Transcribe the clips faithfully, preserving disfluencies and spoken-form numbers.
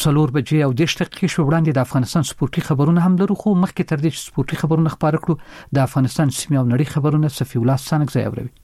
څلور بجې او دېرش دقیقې شو وړاندې د افغانستان سپورتي خبرونه هم لرو، خو مخکې تر دې چې سپورتي خبرونه خبره کړو د افغانستان سیمه او نړۍ خبرونه صفي الله سانګ ځای اوروي.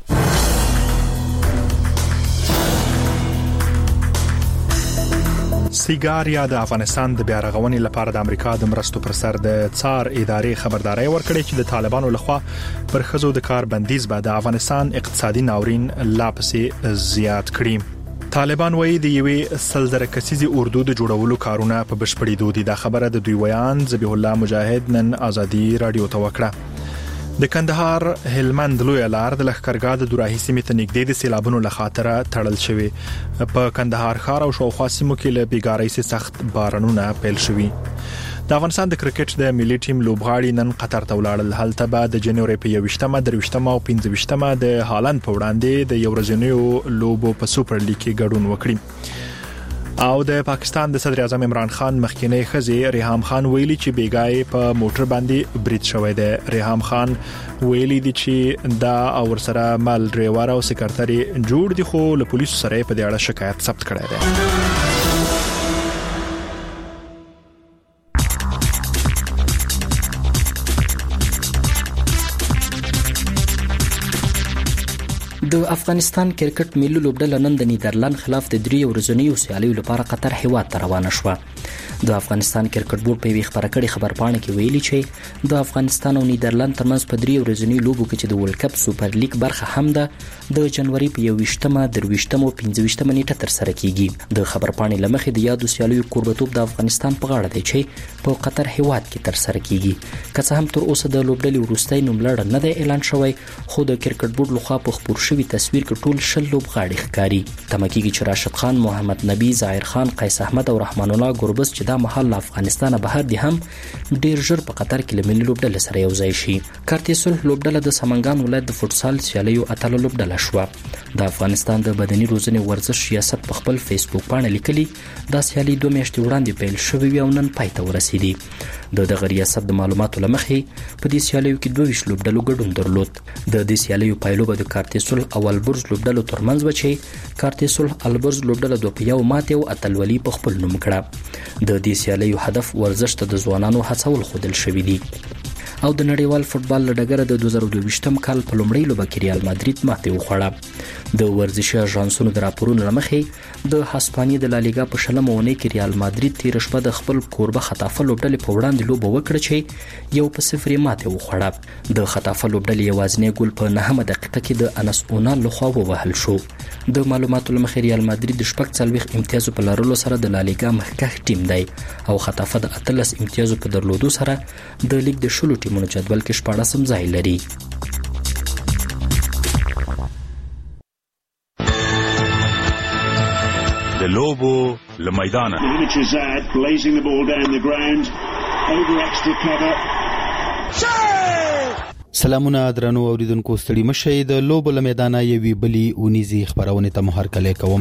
سیګار یا د افغانستان د بیا رغونې لپاره د امریکا د مرستو پر سر د څار ادارې خبرداري ورکړې چې د طالبانو لخوا پر خزو د کار بندیز به د افغانستان اقتصادي ناورین لا پسې زیات کړي. طالبان وایي د یوې سلزره کسيزي اردو د جوړولو کارونه په بشپړې دودي. دا خبره د دوی ویان ذبیح الله مجاهد نن ازادي رادیو ته وکړه. د کندهار هلمند لوی لار د لخرګا د دوراهي سیمې ته نږدې د سیلابونو لخاطره تړل شوی. په کندهار ښار او شاوخوا سیمو کې له بیګارۍ څخه سخت بارانونه پیل شوي. د افغانستان د کرکټ د ملي ټیم لوبغاړي نن قطر ته ولاړل. هلته به د جنوري په یوشتمه درويشتمه او پنځويشتمه د هالند په وړاندې د یو ورځنیو لوبو په سوپر لیګ کې ګډون وکړي. او د پاکستان د صدر اعظم عمران خان مخکینی خزي ریحام خان ویلي چې بیګای په موټر باندې برید شوی دی. ریحام خان ویلي دی چې دا او سره مال ډرایور او سکرټری جوړ دي، خو له پولیسو سره په دې اړه شکایت ثبت کړی دی. د افغانستان کرکټ ملي لوبډله نن د نیدرلند خلاف د دریو ورځنیو سیالیو لپاره قطر هیواد ته روانه شوه. د افغانستان کرکټ بورډ په یوه خبره کړې خبرپاڼه کې ویلي چې د افغانستان او نیدرلند ترمنځ په دریو ورځنیو لوبو کې چې د ورلد کپ سوپر لیګ برخه هم ده د جنوري په یوشتمه درويشتمه او پنځويشتمه نیټه تر سره کیږي. د خبرپاڼې لمخې د یادو سیالیو کوربتوب د افغانستان په غاړه دی چې په قطر هیواد کې تر سره کیږي. که څه هم تر اوسه د لوبډلې وروستۍ نوملړ نه دی اعلان شوی، خو د کرکټ بورډ لخوا په خبر شوی تصویر کې ټول شل لوبغاړي ښکاري. تمکیږي چې راشد خان، محمد نبی، ظاهر خان، قیس احمد او رحمان الله ګوربز چې دا مهال له افغانستان بهر دي هم ډیر ژر په قطر کې له ملي لوبډلې سره یو ځای شي. کارتیسل لوبډله د سمنګان ولایت د فوټسال سیالیو اتل لوبډله شوه. د افغانستان د بدني روزنې ورزش ریاست په خپل فیسبوک باندې لیکلي دا سیالي دوه میاشتې وړاندې پیل شوې او نن پای ته ورسېدي. د دغه ریاست د معلوماتو لمخې په دې سیالیو کې دوه ویشت لوبډلو ګډون درلود. د دې سیالیو پایلو به د کارتیسل او البرز لوبډلو ترمنځ و چې کارتیسل البرز لوبډله دوه په یو ماته او اتلولي په خپل نوم کړه. د دې سیالیو هدف ورزش ته د ځوانانو هڅول خودل شوی دی. او د نړیوال فوتبال لډګره د دوه زره دوه کال په لومړۍ لوبه کې ریال مادرید ماته وخوړه. د ورزشي اژانسونو د راپورونو لمخې د هسپانیې د لالیګا په شلمه اونۍ کې ریال مادرید تیر شپه د خپل کوربه خطافه لوبډلې په وړاندې لوبه وکړه چې یو په صفر ماته وخوړه. د خطافه لوبډلې یوازینی ګول په نهمه دقیقه کې د انس اونال لخوا ووهل شو. د معلوماتو لمخې ریال مادرید د شپږ څلوېښت امتیازو په لرلو سره د لالیګا مخکښ ټیم دی او خطافه د اتلس امتیازو په درلودو سره د لیګ د شلو ټیمونو جدول کې شپاړسم ځای لري. د لوبو له میدانه سلامونه درنو اوریدونکو، ستړي مشئ. د لوبو له میدانه یوې بلی اونیزي خبرونه ته مهرکلی کوم.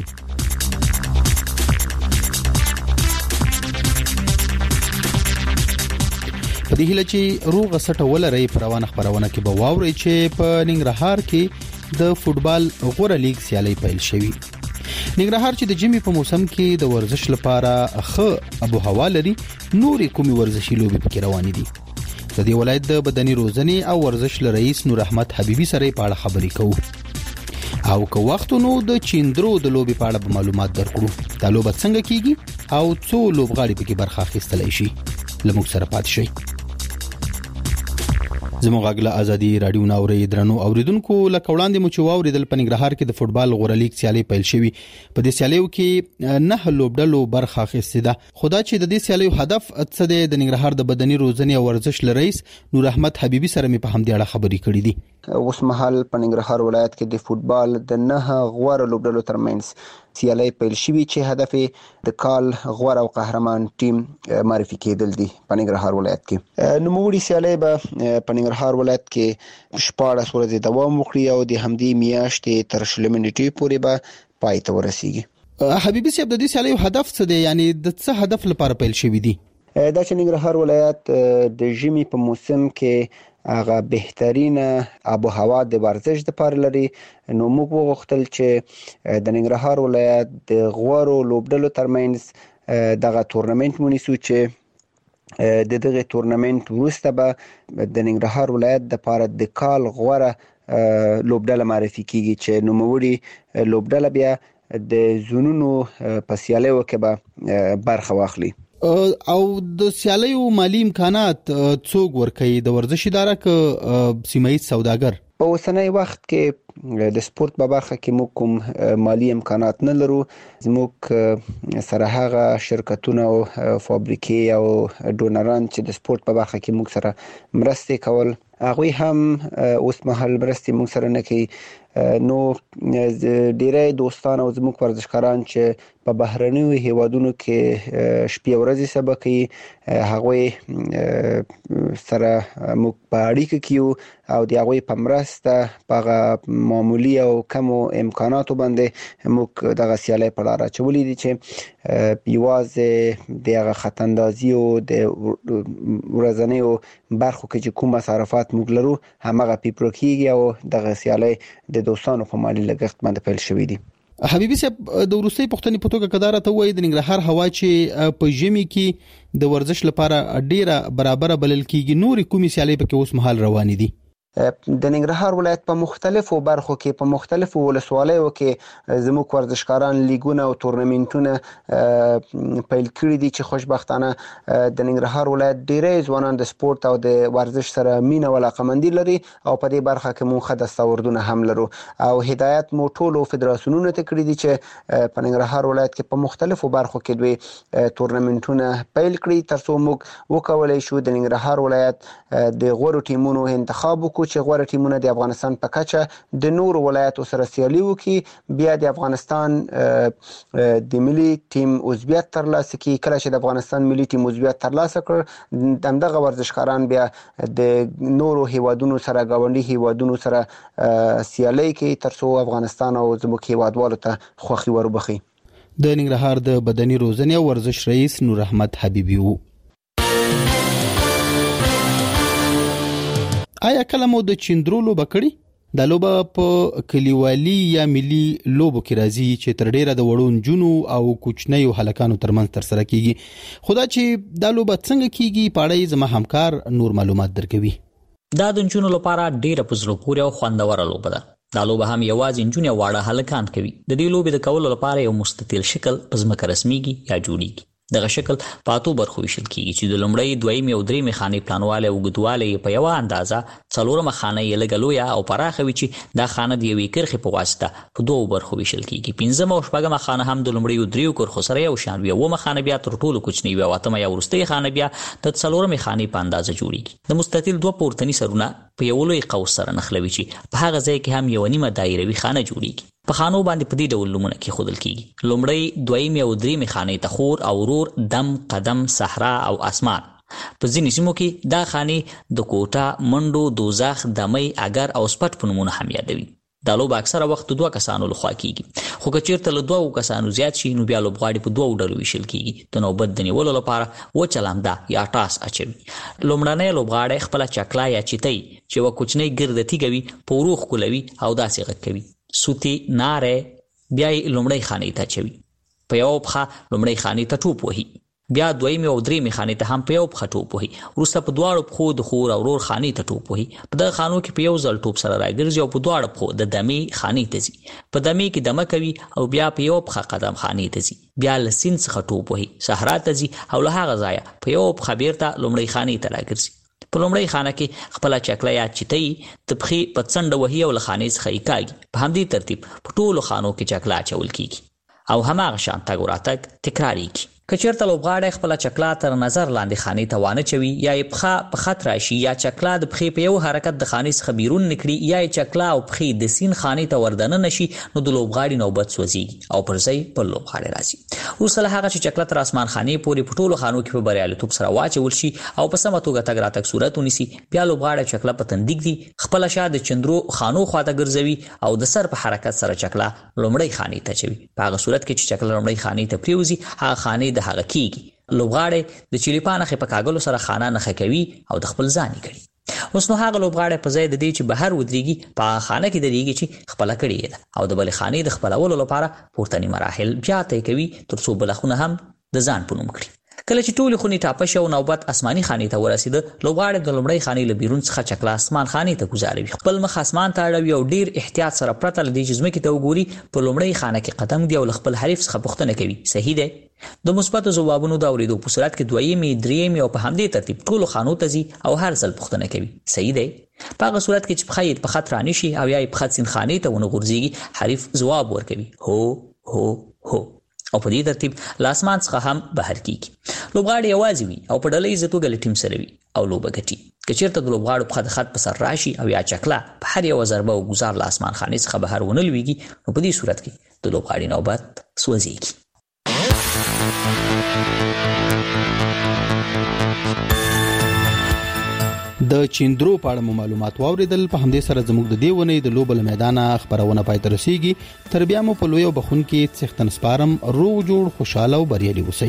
په دې هیله چې روغ سټه ولري په روانه خبرونه کې به واوري چې په ننګرهار کې د فوتبال غوړه لیګ سیالي پیل شوې. ننګرهار چې د جمی په موسم کې د ورزش لپاره ښه ابو هوا لري، نورې کومي ورزشي لوبې پکې روانې دي. د دې ولایت د بدني روزنې او ورزش رئیس نور احمد حبیبي سره په اړه خبرې کوو او که وخت نو د چیندرو د لوبې په اړه معلومات درکړو. دا لوبه څنګه کیږي او څو لوبغاړي پکې برخه اخیستلی شي. لموږ سره پات شئ. زموږ غږ له ازادي رادیو ناوري درنو اوریدونکو، لکه وړاندې مو چې واوریدل په ننګرهار کې د فوتبال غوړه لیګ سیالي پیل شوې. په دې سیالیو کې نه لوبډلو برخه اخیستې ده. خدا چې د دې سیالیو هدف څه دی، د ننګرهار د بدني روزنې او ورزش رئیس نور احمد حبیبي سره مې په همدې اړه خبرې کړې دي. اوس مهال په ننګرهار ولایت کې د فوتبال د نه غوړه لوبډلو ترمنځ سیالي پیل شوې چې هدف د کال غوړ او قهرمان ټیم معرفي کېدل دي په ننګرهار ولایت کې. نوموړي سیالي به په ننګرهار ولایت کې شپاړس ورځې دوام وکړي او د همدې میاشتې تر شلمې نیټې پورې به پای ته ورسیږي. حبیبي صاحب، د دې سیالیو هدف څه دی؟ یعنی د څه هدف لپاره پیل شوی دی؟ دا چې ننګرهار ولایت د ژمي په موسم کې هغه بهترینه آب و هوا د ورزش لپاره لري، نو موږ وغوښتل چې د ننګرهار ولایت د غوړو لوبډلو ترمنځ دغه تورنمنت مونیسو چې د دغه تورنمنت وروسته به د ننګرهار ولایت د پاره د کال غوره لوبډله معرفي کیږي چې نوموړي لوبډله بیا د زونونو په سیالیو کې به برخه واخلي. او د سیالیو مالی امکانات څوک ورکوي؟ د ورزش اداره ک سیمایي سوداګر؟ په اوسنۍ وخت کې د سپورت په برخه کې موږ کوم مالی امکانات نه لرو. زموږ سره هغه شرکتونه او فابریکې او ډونران چې د سپورت په برخه کې موږ سره مرستې کول، هغوی هم اوس مهال مرستې موږ سره نه کوي. نو ډیری دوستان او زموږ ورزشکاران چې په بهرنیو هیوادونو کې شپې ورځې سبا کوي، هغوی سره موږ په اړیکه کې یو او د هغوی په مرسته په معمولی او کمو امکاناتو باندې موږ دغه سیالۍ په لار اچولې دي چې یوازې د هغه خطاندازي او د ورځنیو برخو کې چې کوم مصارفات موږ لرو همغه پیپرو کېږي او دغه سیالۍ د دوستانو په مالی لګښت باندې پیل شوې دي. حبیبي صاحب، د وروستۍ پوښتنې په توګه کداره ته وایي د ننګرهار هوا چې په ژمي کې د ورزش لپاره ډیره برابر بلل کیږي، نورې کومې سیالۍ پکې اوس مهال روانې دي؟ د ننګرهار ولایت په مختلفو برخو کې په مختلفو ولسوالیو کې زموږ ورزشکاران لیګونه او تورنمنټونه پیل کړي دي چې خوشبختانه د ننګرهار ولایت ډیری ځوانان د سپورت او د ورزش سره مینه او علاقمندي لري او په دې برخه کې موږ ښه دستاوردونه هم لرو او هدایت مو ټولو فدراسیونونو ته کړي دي چې په ننګرهار ولایت کې په مختلفو برخو کې دوی تورنمنټونه پیل کړي ترڅو موږ وکولای شو د ننګرهار ولایت د غوړو ټیمونو انتخاب وکړو چې غوړه ټیمونه د افغانستان په کچه د نورو ولایتو سره سیالي وکړي، بیا د افغانستان د ملي ټیم عضویت ترلاسه کړي. کله چې د افغانستان ملي ټیم عضویت ترلاسه کړ، دغه ورزشکاران بیا د نورو هیوادونو سره ګاونډي هیوادونو سره سیالي کوي ترڅو افغانستان او زموږ هیوادوالو ته خوښي وربخي. د ننګرهار د بدني روزنې او ورزش رئیس نور احمد حبیبي وو. آیا کله مو د چندرو لوبه کړی؟ دا لوبه په کلیوالي یا ملي لوبو کې راځي چې تر ډیره د وړو نجونو او کوچنیو هلکانو ترمنځ تر سره کیږي. خدا چې دا لوبه څنګه کیږي په اړه زما همکار نور معلومات درکوي. دا د نجونو لپاره ډیره په زړه پورې او خوندوره لوبه ده. دا لوبه هم یوازې نجونې واړه هلکان کوي. د دې لوبې د کولو لپاره یو مستطیل شکل په ځمکه رسمیږي یا جوړیږي. دغه شکل په اتو برخو ویشل کیږي چې د لومړۍ، دویمې او درېمې خانې پلانواله او اوږدوالی په یوه اندازه، څلورمه خانه یې لږه لویه او پراخه وي چې دا خانه د یوې کرښې په واسطه په دوو برخو ویشل کیږي. پنځمه او شپږمه خانه هم د لومړۍ او دریو کرښو سره یو شان وي. اوومه خانه بیا تر ټولو کوچنۍ وي او اتمه یا وروستۍ خانه بیا د څلورمې خانې په اندازه جوړیږي. د مستطیل دوه پورتني سرونه په یو لوی قوس سره نښلوي چې په هغه ځای کې هم یو نیمه دایروي خانه جوړیږي. په خانو باندې په دې ډول نومونه کېښودل کیږي. لومړۍ، دویمې او درېمې خانې ته خور او ورور، دم، قدم، صحرا او اسمان. په ځینې سیمو کې دا خانې د کوټه، منډو، دوزخ، دمۍ، اگر او سپټ په نومونه هم یادوي. دا لوبه اکثره وخت دوه کسانو لخوا کیږي، خو که چیرته له دوه کسانو زیات شي نو بیا لوبغاړي په دوه ډلو ویشل کیږي. د نوبت د نیولو لپاره وچه لمده یا ټاس اچوي. لومړنی لوبغاړی خپله چکلا یا چیتۍ چې یوه کوچنۍ ګرده تیږه وي په ورو ښکلوي او داسې غږ کوي. سوتی، ناره، بیا یې لومړۍ خانې ته اچوي. په یوه پښه لومړۍ خانې ته ټوپ وهي، بیا دویمې او درېمې خانې ته هم په یو پښه ټوپ وهي. وروسته په دواړو پښو د خور او ورور خانې ته ټوپ وهي. په دغه خانو کې په یو ځل ټوپ سره راګرځي او په دواړو پښو د دمې خانې ته ځي. په دمې کې دمه کوي او بیا په یو پښه قدم خانې ته ځي. بیا له سیند څخه ټوپ وهي، صحرا ته ځي او له هغه ځایه په یو پښه بیرته لومړۍ خانې ته راګرځي. په لومړۍ خانه کې خپله چکله یا چیتۍ د پښې په څنډه وهي او له خانې څخه یې کاږي. په همدې ترتیب په ټولو خانو کې چکله اچول کیږي او هماغه شان تګ وراتګ تکراریږي. که چیرته لوبغاړی خپله چکله تر نظر لاندې خانې ته وانه چوي، یا یې پښه په خط راشي، یا چکله د پښې په یو حرکت د خانې څخه بیرون نکړي، یا یې چکله او پښې د سین خانې ته وردننه شي، نو د لوبغاړي نوبت سوځيږي او پر ځای بل لوبغاړی راځي. وروسته له هغه چې چکله تر اسمان خانې پورې په ټولو خانو کې په بریالیتوب سره واچول شي او په سمه توګه تګ راتګ صورت ونیسي، بیا لوبغاړی چکله په تن ږدي، خپله شا د چندرو خانو خواته ګرځوي او د سر په حرکت سره چکله لومړۍ خانې ته اچوي. په هغه صورت کې چې چکله لومړۍ خانې ته پریوځي، هغه خانې د هغه کیږي. لوبغاړی د چلیپا نښې په کاږلو سره خانه نښه کوي او د خپل ځان یې کړي. اوس نو هغه لوبغاړی په ځای د دې چې بهر ودرېږي په هغه خانه کې درېږي چې خپله کړې ده او د بلې خانې د خپلولو لپاره پورتني مراحل بیا طی کوي تر څو بله خونه هم د ځان په نوم کړي. کله چې ټول خونی ټاپه شو نوبت اسماني خاني ته ورسیده، لوبغاړي د لومړی خاني له بیرون څخه چکلا اسمان خاني ته گزاروي، خپل مخ اسمان ته اړوي او ډیر احتیاط سره پرته لدی چې ځمکې ته وګوري په لومړی خانه کې قدم دی او خپل حریف څخه پوښتنه کوي صحیح دی. د مثبت ځوابونو دا اوریدو په صورت کې دویمي درېمي او په همدې ترتیب ټول خانو ته ځي او هر ځل پوښتنه کوي صحیح دی. په هغه صورت کې چې په خیر په خطر رانشي او یا په خط سین خاني ته ونه غورځيږي، حریف ځواب ورکوي هو هو هو او په دې ترتیب لاسمان څخه هم بهر کیږي. لوبغاړي یوازې وي او په ډله ییز توګه له ټیم سره وي او لوبه ګټي. که چیرته د لوبغاړو په خط خط په سر راشي او یا چکلا په هر یو ضربه او گزار له اسمان خاني څخه بهر ونه لويږي، نو په دې صورت کې د لوبغاړي نوبت سوځيږي. د چیندرو په اړه معلومات واوریدل. په همدې سره زموږ د دیونې د لوبل میدانه خبرونه پای ته رسیږي. تر بیا مو په لوی او بخون کې څښتن سپارم. روغ جوړ خوشاله او بریالي اوسئ.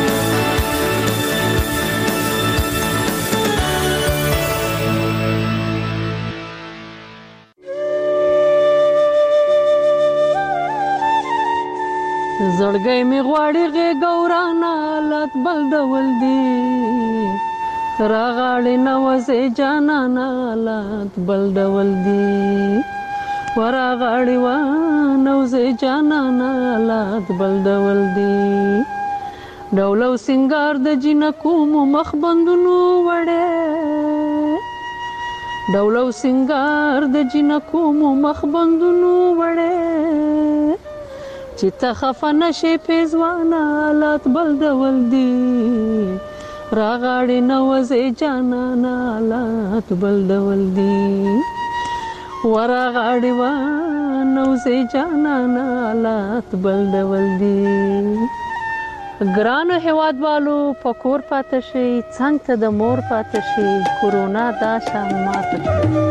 زړګي می غواړي غې ګورانا لات بل ډول دی، راغاړي نوځي جانانا لات بل ډول دی، وراغاړي و نوځي جانانا لات بل ډول دی. ډولو سنگار د جنکو مو مخ بندونو وړه، ډولو سنگار د جنکو مو مخ بندونو وړه، چې ته خفه نشې پیزوانا لات بل ډول دی، راغاړي نوځي جانانا لات بل ډول دی، وراغاړي و نوځي جانانا لات بل ډول دی. ګرانو هیوادوالو پکور پاتې شي، څنګه ته د مور پاتې شي، کورونا دا شان ماته شي.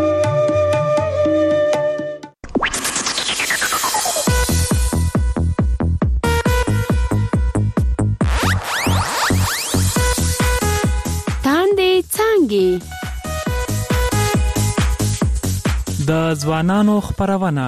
د ځوانانو خبرونه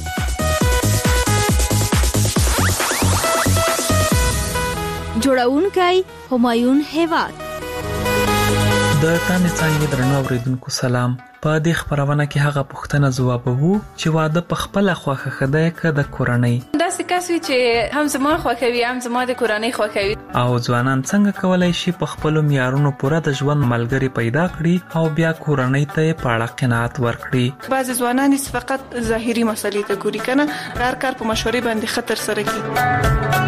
جوړونکی همایون هیواد. د تانې څنګه درنو اوریدونکو سلام. په دې خبرونه کې هغه پوښتنه ځوابوو چې واده په خپل خوخه خدای ک د کورنۍ داسې کس وي چې هم زما خوښوي هم زما د کورنۍ خوښوي، او ځوانان څنګه کولای شي په خپل معیارونو پوره د ژوند ملګری پیدا کړي او بیا کورنۍ ته په اړه قناعت ورکړي. بعض ځوانان فقط ظاهري مسلې ته ګوري، کنه هر کار په مشورې باندې خطر سره کوي.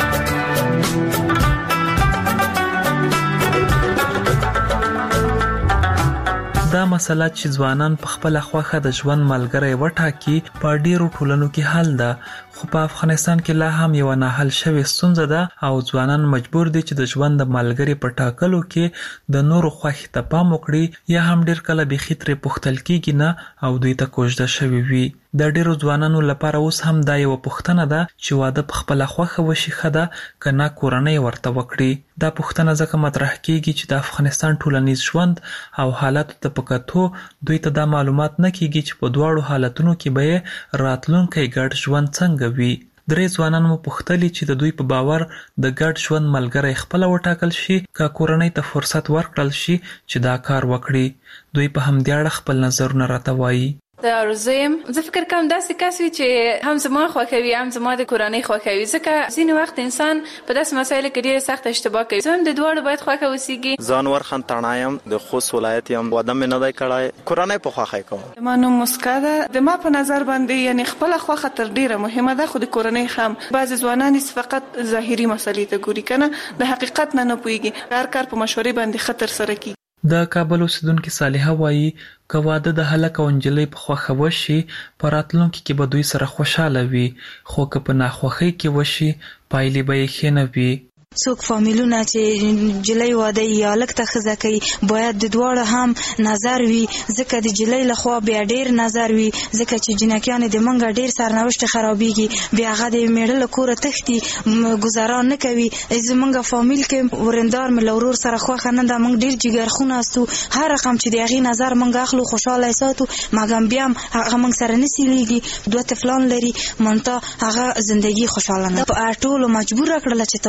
دا مسله چې ځوانان په خپل خوخه د ژوند ملګری وټاکي په ډیرو ټولنو کې حل ده، خو په افغانستان کې لا هم یو نه حل شوی ستونزه ده او ځوانان مجبور دي چې د ژوند د ملګری په ټاکلو کې د نورو خوښ ته پام وکړي، یا هم ډیر کله به خطرې پختل کېږي نه او دوی ته کوژده شوی وي. د ډیرو ځوانانو لپاره اوس هم دا یو پوښتنه ده چې واده په خپل خوخه وشي خده کنه کورنۍ ورته وکړي. دا پوښتنه ځکه مطرح کیږي چې د افغانستان ټولنیز ژوند او حالات ته پکاتو دوی ته دا معلومات نه کیږي چې په دواړو حالتونو کې به راتلونکي ګډ ژوند څنګه وي. درې ځوانان مو پوښتلي چې د دوی په باور د ګډ ژوند ملګری خپل وټاکل شي که کورنۍ ته فرصت ورکړل شي چې دا کار وکړي. دوی په همدې اړه خپل نظرونه راته وایي. د ارزویم زه فکر کوم داسې کس وي چې هم زما خوښوي هم زما د کورنۍ خوښوي، ځکه ځینې وخت انسان په داسې مسایلو کې ډېره سخت اشتباه کوي. زه هم د دواړو باید خوښه اوسېږي. زه انور خان تڼا یم، د خوست ولایت یم، واده مې نه دی کړی، کورنۍ په خوښه کوم. زما نوم مسکا ده. د ما په نظر باندې یعنې خپله خوښه تر ډېره مهمه ده، خو د کورنۍ هم بعضې ځوانان فقط ظاهري مسلې ته ګوري، کنه د حقیقت نه نه پوهېږي، هر کار په مشورې باندې خطر سره کیږي. د کابل اوسیدونکي صالحه وایي که واده د هلک او نجلۍ په خوښه وشي په راتلونکي کې به دوی سره خوشحاله وي، خو که په ناخوښۍ کې وشي پایلې به یې ښې نه وي. څوک فامیلونه چې جلۍ واده یا لک ته خزه کوي باید د دواړو هم نظر وي، ځکه د جلۍ لخوا بیا ډیر نظر وي، ځکه چې جنکیان د منګه ډیر سرنوشت خرابېږي، بیا هغه د میړه له کوره تښتي گزاران نه کوي. زمونږ فامیل کې ورندار مې له ورور سره خوښه نه ده، موږ ډیر جګرخونه استو، هر رقم چې د هغې نظر موږ اخلو خوشحاله ساتو، مګم بیا هم هغه موږ سره نه سیلیږي، دوه طفلان لري، منتها هغه زندگی خوشحاله نه. په ټولو مجبوره کړله چې ته باید هم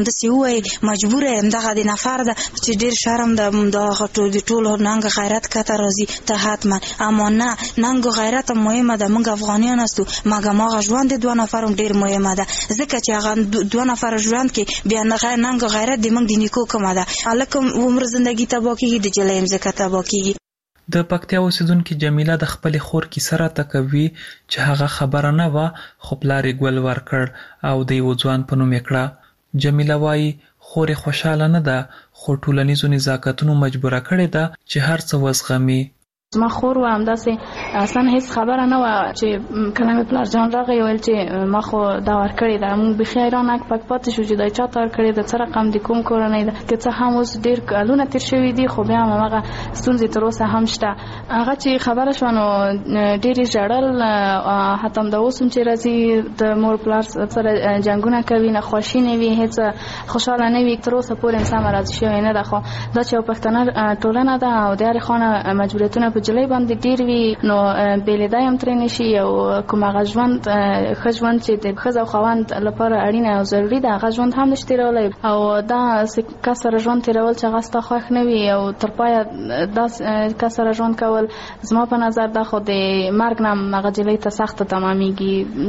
همداسې ووایي مجبوره یم دغه د نفر ده چې ډېر شرم ده دغه د ټولو ننګ غیرت کته راځي ته حتما. اما نه ننګ غیرت هم مهمه ده، موږ افغانیان هستو مګم هغه ژوند د دوه نفر هم ډېر مهمه ده ځکه چې هغه دوه نفر ژوند کې بیا ننګ غیرت د موږ د نیکو کومه ده. هلک عمر زندګي تباه کېږي د جلۍ هم ځکه تباه کېږي. د پکتیا اوسیدونکي جمیله د خپلې خور کیسه راته کوي چې هغه خبره نه وه خو پلار یې ګل ورکړ او د یوه ځوان په نوم یې کړه. جمیله وایي خور یې خوشحاله نه ده خو ټولنیزو نزاکتونو مجبوره کړې ده چې هر څه وزغمي. زما خور و همداسې اصلا هیڅ خبره نه وه چې کله مې پلار جان راغی ویل چې ما خو دا ورکړې ده. موږ بیخي حیران اک پک پاتې شو چې دا چا ته ورکړې ده، څه رقم د کوم کورنۍ ده. که څه هم اوس ډېر کلونه تېر شوي دي خو بیا هم هماغه ستونزې تر اوسه هم شته. هغه چې خبره شوه نو ډېر یې ژړل، حتی همدا اوس هم چې راځي د مور پلار سره جنګونه کوي، ناخواشي نه وي، هېڅ خوشحاله نه وي. تر اوسه پورې انسان راضي شوی نه ده. خو دا چې یو پښتنه ټولنه ده او د هرې خوا مجبوریتونه په جلۍ باندې ډېر وي نو بېلېدا هم ترې نه شي. او کوم هغه ژوند ښه ژوند چې د ښځه او خاوند لپاره اړینه او ضروري ده هغه ژوند هم نشي تېرولی. او دا کس سره ژوند تېرول چې هغه ستا خوښ نه وي او تر پایه دا کس سره ژوند کول زما په نظر دا خو د مرګ نه هم هغه جلۍ ته سخته تمامېږي.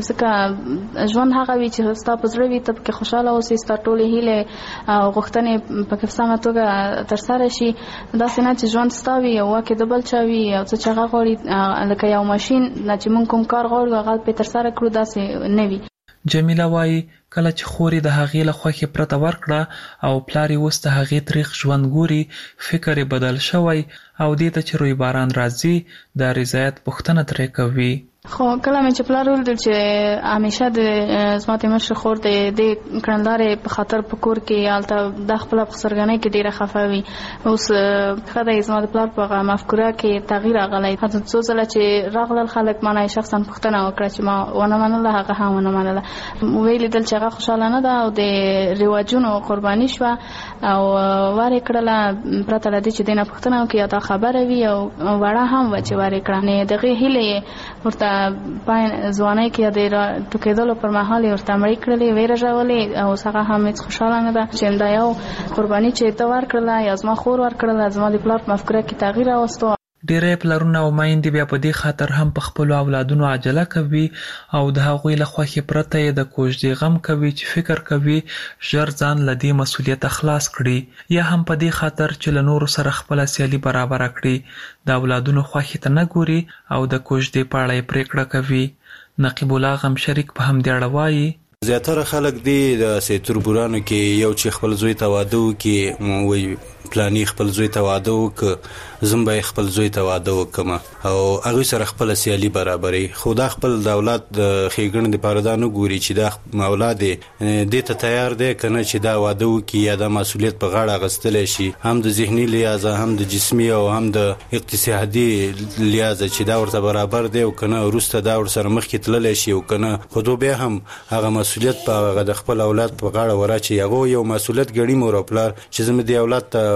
ځکه ژوند هغه وي چې ستا په زړه وي، ته پکې خوشحاله اوسې، ستا ټولې هیلې او غوښتنې پکې په سمه توګه ترسره شي. داسې نه چې ژوند ستا وي او واک د بل چا وي او څه چې هغه غواړي لکه یو ماشین نه چې موږ کوم کار غواړو هغه پرې ترسره کړو، داسې نه وي. جمیله وایي کله چې خور یې د هغې له خوښې پرته ورکړه او پلار یې اوس د هغې تریخ ژوند ګوري فکر یې بدل شوی او دې ته چې روی باران راځي د رضایت پوښتنه ترې کوي. خو کله مې چې پلار ولیدل چې همیشه د زما د مشر خور د دې کړنلارې په خاطر په کور کې هلته د خپله په سرګنۍ کې ډېره خفه وي. اوس ښه دی زما د پلار په مفکوره کې تغییر راغلی. حتی څو ځله چې راغلل خلک ما نه شخصا پوښتنه وکړه چې ما ونه منله، هغه هم ونه منله. ویې لیدل چې هغه خوشحاله نه ده او د رواجونو قرباني شوه او ور یې کړله پرته له دې چې دې نه پوښتنه وکړي یا دا خبره وي او وړه هم وه چې ور یې کړه. نو د هغې هیلې یې ورته پای ځوانۍ کې د ټوکېدلو پر مهال یې ورته مړې کړلې، ویې رژولې او اوس هغه هم هېڅ خوشحاله نه ده چې دا یو قرباني چې ته ورکړله یا زما خور ورکړله زما د پلار په مفکوره کې تغییر راوستو. ډېری پلرونه او میندې بیا په دې خاطر هم په خپلو اولادونو عجله کوي او د هغوی له خوښې پرته یې د کوژدې غم کوي چې فکر کوي ژر ځان له دې مسؤلیته خلاص کړي، یا هم په دې خاطر چې له نورو سره خپله سیالي برابره کړي د اولادونو خوښې ته نه ګوري او د کوژدې په اړه یې پرېکړه کوي. نقیب الله غم شریک په همدې اړه وایي زیاتره خلک دی د سیتوربورانو کې یو چې خپل زوی ته واده وکړي وایي پلانی خپل زوی ته واده وکړه زم به خپل زوی ته واده وکم او هغه سره خپل سیالي برابرې. خو دا خپل د اولاد د ښېګڼې دپاره دا نه ګوري چې دا اولاد دې ته تیار دی که نه چې دا واده وکړي یا دا مسؤلیت په غاړه اخیستلی شي، هم د ذهني لحاظه هم د جسمي او هم د اقتصادي لحاظه چې دا ورته برابر دی او که نه وروسته دا ورسره مخکې تللی شي او که نه خو دو بیا هم هغه مسؤلیت په هغه د خپل اولاد په غاړه وراچي. هغه یو مسؤلیت ګڼي مور او پلار چې زه مې دې اولاد ته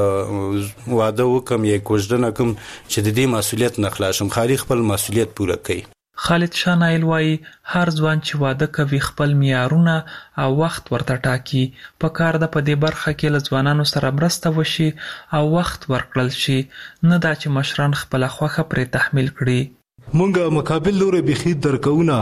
واده وکم یا کوژدنه کوم چې د دې مسؤلیت نه خلاص شم، خالي خپل مسؤلیت پوره کوي. خالد شاه نایل وایي هر ځوان چې واده کوي خپل معیارونه او وخت ورته ټاکي. په کار ده په دې برخه کې له ځوانانو سره مرسته وشي او وخت ورکړل شي، نه دا چې مشران خپله خوښه پرې تحمیل کړي. مونږه مقابل لوري بخید درکونه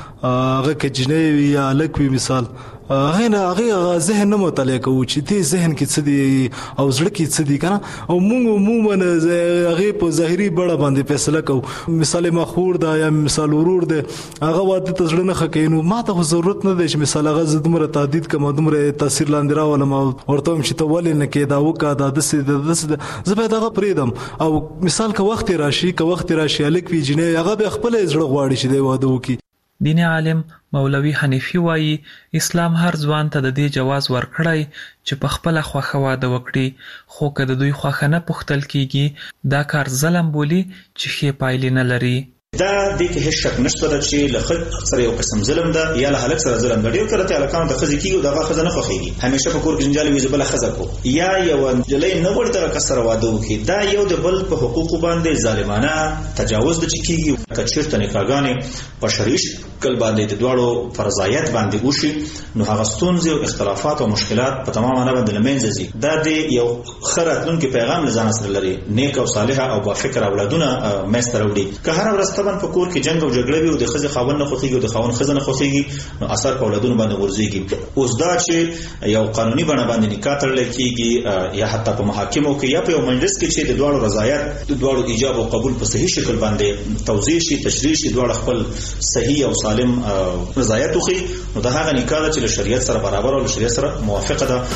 هغه کې جنې یا الک وی مثال هغه نه هغه ذهن نه مطالعه کوي چې دې ذهن کې څه دی او زړه کې څه دی کنه او مونږ عموما هغه په ظاهري بڑا باندې فیصله کوو. مثال مخور دا یا مثال ورور دی هغه واده ته زړه نه خکینو ما ته ضرورت نه دی چې مثال هغه زدمره تعدید کوم دومره تاثیر لاندې راولم ورته چې ته ولې نه کې دا وکا دا د څه زه به دا پریدم او مثال که وخت راشي که وخت راشي الک وی جنې هغه به خپل زړه غواړي چې دی واده وکي. دیني عالم مولوي حنیفي وایي اسلام هر ځوان ته د دې جواز ورکړی چې په خپله خوښه واده وکړي، خو که د دوی خوښه نه پوښتل کیږي دا کار ظلم بولي چې ښې پایلې نه لري. دا د کې هیڅ شک نشته چې لخت سره یو قسم ظلم ده یا له هلک سره ظلم ده. ډیر کله ته الکان د خزې کیږي دغه خزه نه خوخيږي، همیشه په کور کې جنجال وي زبل خزه کو یا یو جلې نه ورته کسر واده وکي. دا یو د بل په حقوق باندې ظالمانه تجاوز د چکیږي. کچیرته نکاحګانې په شریش کل باندې د دوړو فرضایت باندې وشي نو هغه ستونزې او اختلافات او مشکلات په تمامه نه باندې لمنځه ځي. دا د یو خراتلون کې پیغام لزان سره لري، نیک او صالح او با فکر اولادونه مستر وړي. که هر ورځ تبن په کور کې جنگ او جګړه وي او د خزې خاوند نه خوخيږي او د خاوند خزه نه خوخيږي نو اثر په اولادونو باندې ورځيږي. اوس دا چې یو قانوني بڼه باندې نکاح تړل کیږي یا حتی په محاکمو کې یا په یو مجلس کې چې د دوړو رضایت د دوړو ایجاب او قبول په صحیح شکل باندې توضیح شي، تشریح شي، دوړ خپل صحیح او سالم رضایت وخی نو دا هغه نکاح چې له شریعت سره برابر او له شریعت سره موافقه ده.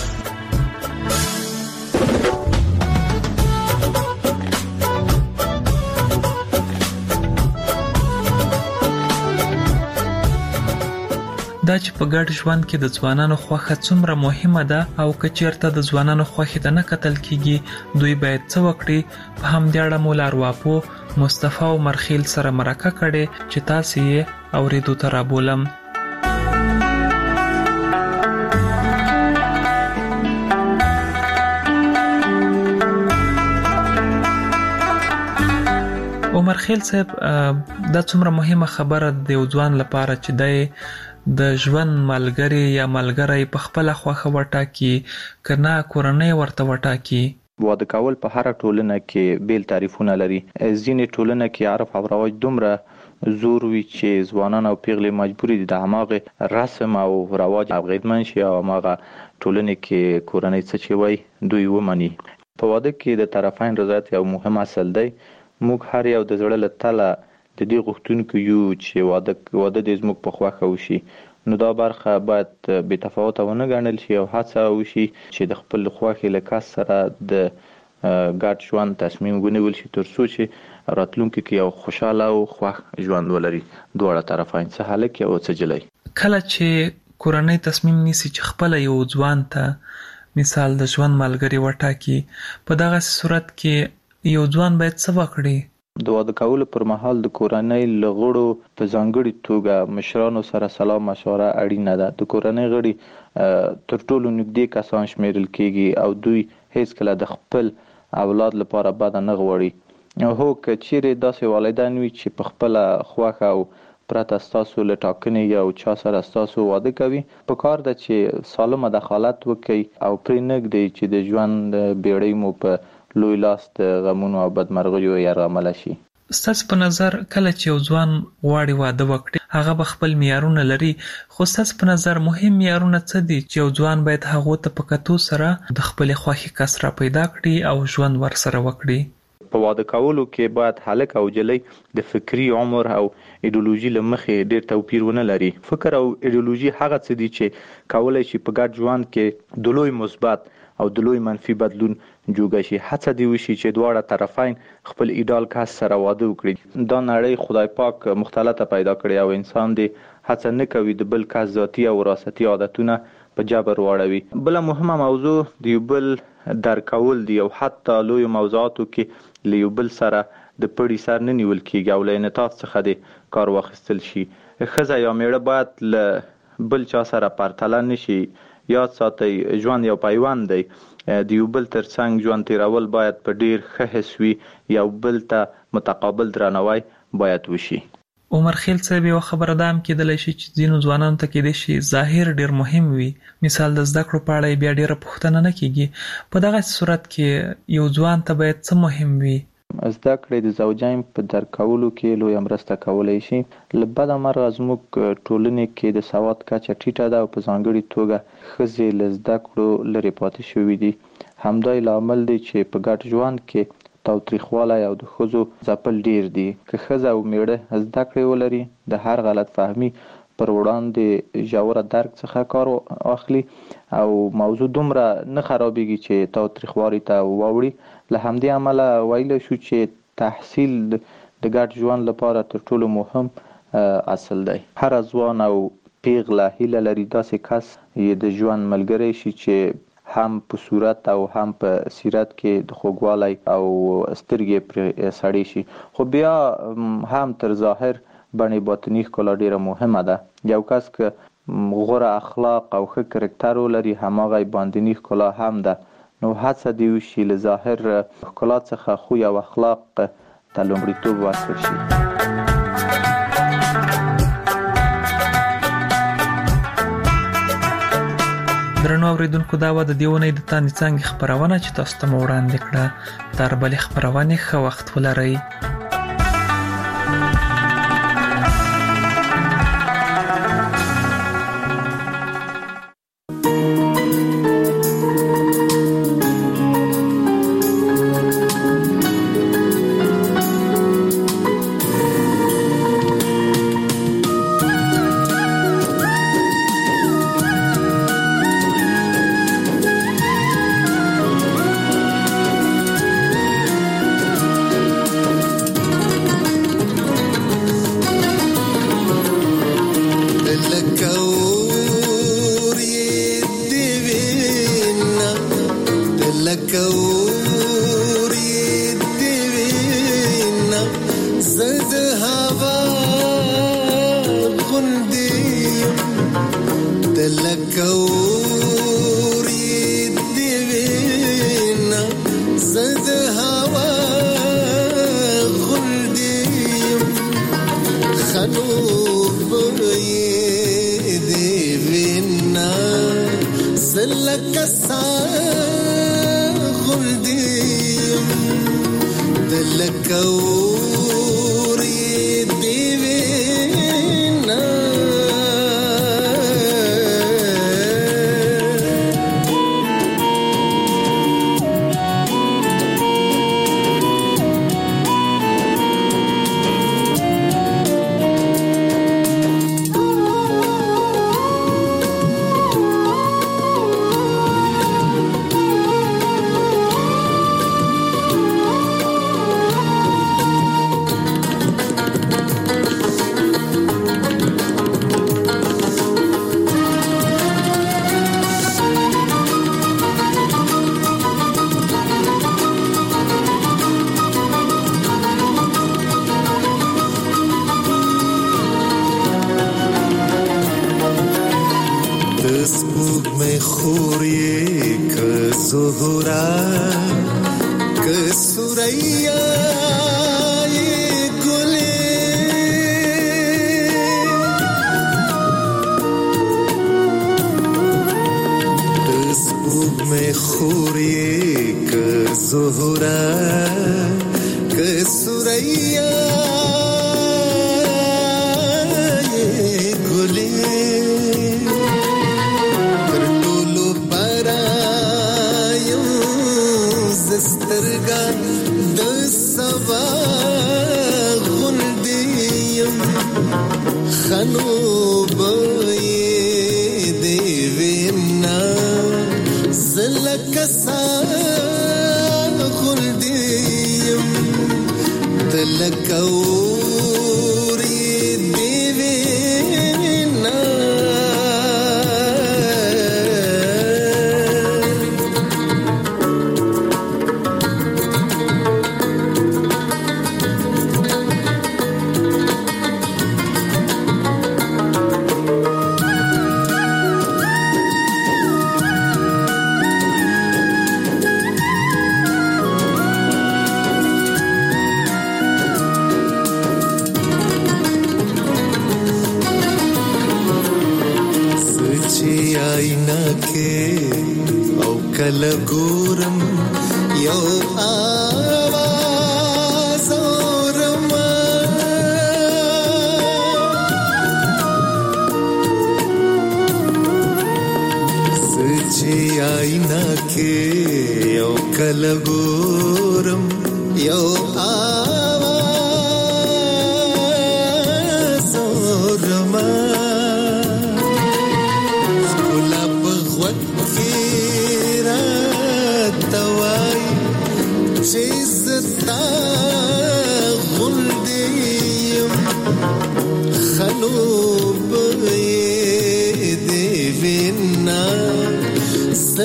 دا چې په ګډ ژوند کې د ځوانانو خوښه څومره مهمه ده او که چیرته د ځوانانو خوښې ته نه کتل کیږي دوی باید څه وکړي. په همدې اړه مو لارواپو مصطفی او مرخیل سره مرکه کړې چې تاسو یې اوریدو ته رابولم. عمر خیل صاحب دا څومره مهمه خبره د یو ځوان لپاره چې د د ژوند ملګری یا ملګری په خپل خوخه وټاکي کنه کورنۍ ورته وټاکي. واده کول په هر ټولنه کې بیل تعریفونه لري. ځینې ټولنه کې عرف او رواج دومره زور وي چې ځوانان او پیغلې مجبوري دي د هماغه رسم او رواج ابغیدمن شي او هغه ټولنه کې کورنۍ څه چې وای دوی ومني. په واده کې د طرفین رضایت یو مهم اصل دی. موږ هر یو د زړه له تله د دې غوښتونکو یو چې واده واده د زموږ په خوښه وشي نو دا برخه باید بې تفاوته ونه ګڼل شي او هڅه وشي چې د خپل خوښې له کس سره د ګډ ژوند تصمیم ونیول شي تر څو چې راتلونکي کې یو خوشاله او خوښ ژوند ولري دواړه طرفین، څه هلک او څه جلۍ. کله چې کورنۍ تصمیم نیسي چې خپل یو ځوان ته مثال د ژوند ملګری وټاکي په دغه صورت کې یو ځوان باید څه وکړي؟ د واده کولو پر مهال د کورنۍ له غړو په ځانګړي توګه مشرانو سره سلام مشوره اړینه ده. د کورنۍ غړي تر ټولو نږدې کسان شمیرل کیږي او دوی هیڅ کله د خپل اولاد لپاره بد نه غواړي. هو که چیرې داسې والدین وي چې په خپل خوښه او پرته ستاسو له ټاکنې یو چا سره ستاسو واده کوي په کار ده چې سالمه دخالت وکړي او پرې نه ږدي چې د ژوند بیړۍ مو په لوی لاس د غمونو او بدمرغیو یرغمل شي. ستاسو په نظر کله چې یو ځوان غواړي واده وکړي هغه به خپل معیارونه لري، خو ستاسو په نظر مهم معیارونه څه دي چې یو ځوان باید هغه ته په کتو سره د خپل خوښي کس را پیدا کړي او ژوند ورسره وکړي؟ په واده کولو کې باید هلک او جلۍ د فکری عمر او ایدئولوژي له مخې ډېر توپیر ونه لري. فکر او ایدئولوژي هغه څه دي چې کولای شي په ګډ ژوند کې د لوی مثبت او د لوی منفي بدلون جوړ شي. هڅه دی وشي چې دواړه طرفین خپل ایدال کس سره واده وکړي. دا نړۍ خدای پاک مختلطه پیدا کړې او انسان دی هڅه نه کوي د بل کس ذاتي او وراثتي عادتونه په جبر واړوي. بل مهمه موضوع د یو بل درکول دی او حتی لوی موضوعاتو کې له یو بل سره د پړی سر نه نیول کیږي او له انعطاف څخه د کار واخیستل شي. ښځه یا میړه باید له بل چا سره پرتله نشي. یاد ساتئ ژوند یو پیوند دی. د یو بل ترڅنګ ژوند تیرول باید په ډیر ښه حس وي. یو بل ته متقابل درناوی باید وشي. عمر خیل صاحب یو خبره ده هم کېدلی شي چې ځینو ځوانانو ته کېدای شي ظاهر ډیر مهم وي، مثال د زده کړو په اړه بیا ډیره پوښتنه نه کیږي. په دغه صورت کې یو ځوان ته باید څه مهم وي؟ زده کړې د زوجین په درک کولو کې لویه مرسته کولی شي. له بده مرغه زموږ ټولنې کې د سواد کچه ټیټه ده او په ځانګړې توګه ښځې له زده کړو لرې پاتې شوي دي. همدا یې لامل دی چې په ګډ ژوند کې تاوتریخوالی او د ښځو ځپل ډیر دي. که ښځه او میړه زده کړې ولري د هر غلط فهمي پر وړاندې ژوره درک څخه کار اخلي او موضوع دومره نه خرابېږي چې تاوتریخوالي ته واوړي. له همدې امله ویلی شو چې تحصیل د ګډ ژوند لپاره تر ټولو مهم اصل دی. هر ځوان او پیغله هیله لري داسې کس یې د ژوند ملګری شي چې هم په صورت او هم په سیرت کې د خوږوالی او سترګې پر سړې شي. خو بیا هم تر ظاهر بڼې باطني ښکلا ډیره مهمه ده. یو کس که غوره اخلاق او ښه کرکټر ولري هماغه باطني ښکلا هم ده. نو هڅه دې وشي له ظاهر ښکلا څخه خوی او اخلاق ته لومړیتوب ورکړل شي. درنو اوریدونکو، دا و د دې اونۍ د تاندې څانګې خپرونه چې تاسو ته مو وړاندې کړه. تر بلې خپرونې ښه وخت ولرئ.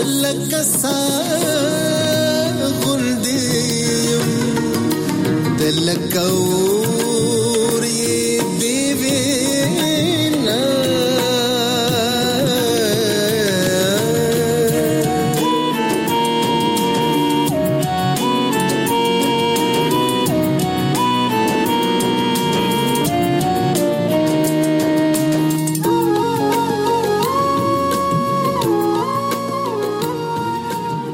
زلکسا غندیم دلکو